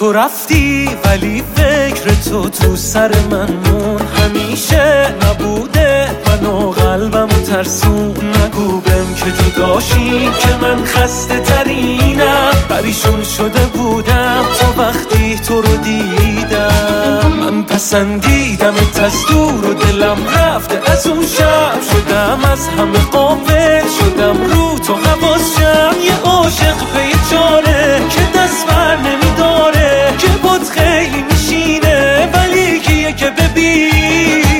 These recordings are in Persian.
تو رفتی ولی فکر تو سر من مون، همیشه نبوده منو قلبم ترسون. نگو بهم که جداشیم که من خسته ترینم، پریشون شده بودم تا وقتی تو رو دیدم. من پسندیدمت از دور و دلم رفته از اون شب، شدم از همه غافل، شدم رو تو حواسم. یه عاشق پی چاره که دست بر نمیداره، که بود خیلی میشینه ولی کیه که ببینه.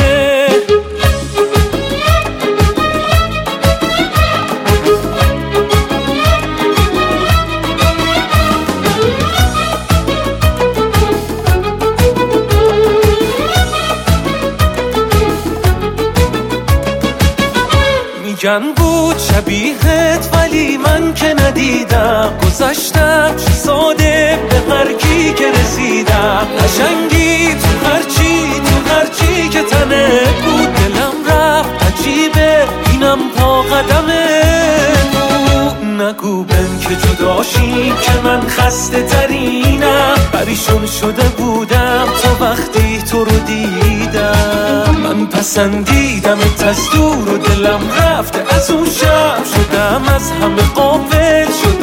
میگن بود شبیهت ولی من که ندیدم، گذشتم چه ساده به هر کی که رسیدم. قشنگی تو هرچی که تنه بود، دلم رفت عجیبه اینم پا قدمه بود. نگو بهم که جداشیم که من خسته ترینم، پریشون شده بودم تا وقتی تو رو دیدم. من پسندیدمت از دور و دلم رفته از اون شب، شدم از همه غافل، شدم